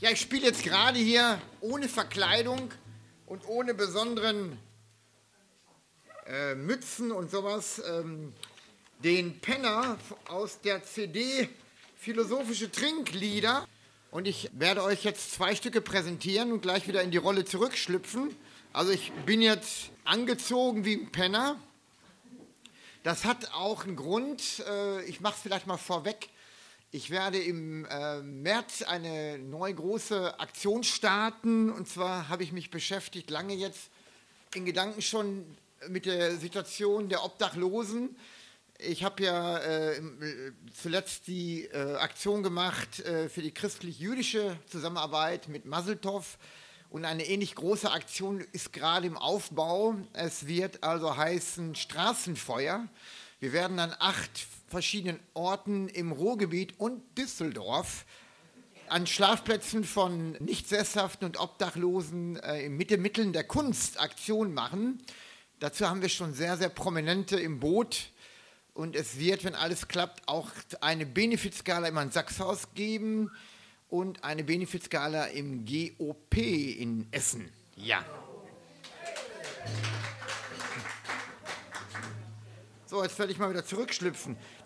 Ja, ich spiele jetzt gerade hier ohne Verkleidung und ohne besonderen Mützen und sowas den Penner aus der CD Philosophische Trinklieder. Und ich werde euch jetzt 2 Stücke präsentieren und gleich wieder in die Rolle zurückschlüpfen. Also ich bin jetzt angezogen wie ein Penner. Das hat auch einen Grund. Ich mache es vielleicht mal vorweg. Ich werde im März eine neue große Aktion starten. Und zwar habe ich mich beschäftigt, lange jetzt in Gedanken schon mit der Situation der Obdachlosen. Ich habe ja zuletzt die Aktion gemacht für die christlich-jüdische Zusammenarbeit mit Masseltoff. Und eine ähnlich große Aktion ist gerade im Aufbau. Es wird also heißen Straßenfeuer. Wir werden an 8 verschiedenen Orten im Ruhrgebiet und Düsseldorf an Schlafplätzen von Nichtsesshaften und Obdachlosen mit den Mitteln der Kunst Aktion machen. Dazu haben wir schon sehr, sehr Prominente im Boot. Und es wird, wenn alles klappt, auch eine Benefizgala im Sachshaus geben und eine Benefizgala im GOP in Essen. Ja. So, jetzt werde ich mal wieder zurückschlüpfen.